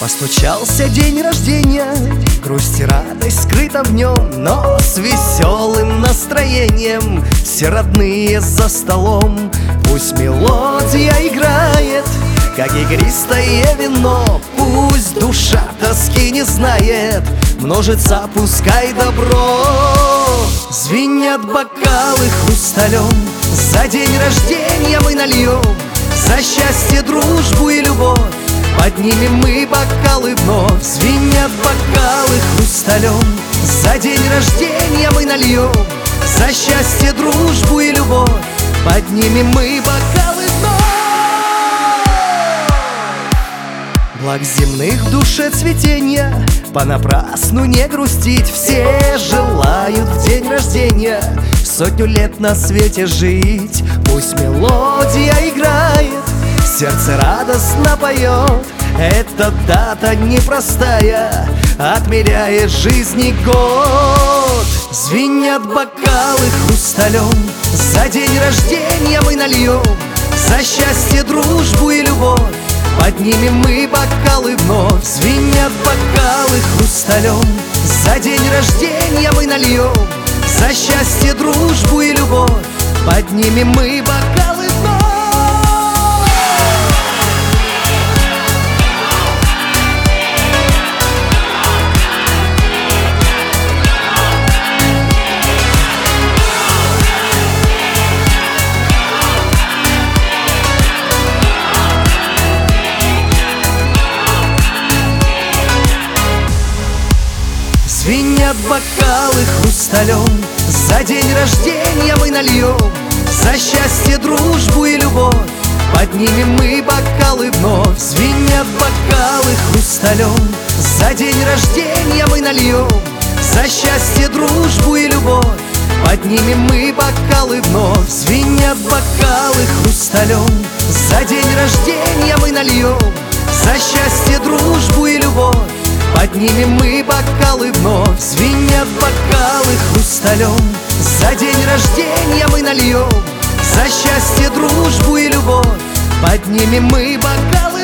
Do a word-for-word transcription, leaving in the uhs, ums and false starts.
Постучался день рождения, грусть и радость скрыта в нем, но с веселым настроением все родные за столом. Пусть мелодия играет, как игристое вино, пусть душа тоски не знает, множится пускай добро. Звенят бокалы хрусталем, за день рождения мы нальем, за счастье, дружбу и любовь поднимем мы бокалы вновь. Звенят бокалы хрусталем, за день рождения мы нальем, за счастье, дружбу и любовь поднимем мы бокалы вновь. Благ земных в душе цветения, понапрасну не грустить. Все желают в день рождения сотню лет на свете жить. Пусть мелодия играет, сердце радостно поет, эта дата непростая отмеряет жизни год. Звенят бокалы хрусталем, за день рождения мы нальем, за счастье, дружбу и любовь поднимем мы бокалы вновь. Звенят бокалы хрусталем, за день рождения мы нальем, за счастье, дружбу и любовь поднимем мы бокалы вновь. Звенят бокалы хрусталем, за день рождения мы нальем, за счастье, дружбу и любовь поднимем мы бокалы вновь. Звенят бокалы хрусталем, за день рождения мы нальем, за счастье, дружбу и любовь поднимем мы бокалы вновь. Звенят бокалы хрусталем, за день рождения мы нальем, за счастье, дружбу и любовь поднимем мы бокалы вновь. Звенят бокалы хрусталем, за день рождения мы нальем, за счастье, дружбу и любовь поднимем мы бокалы.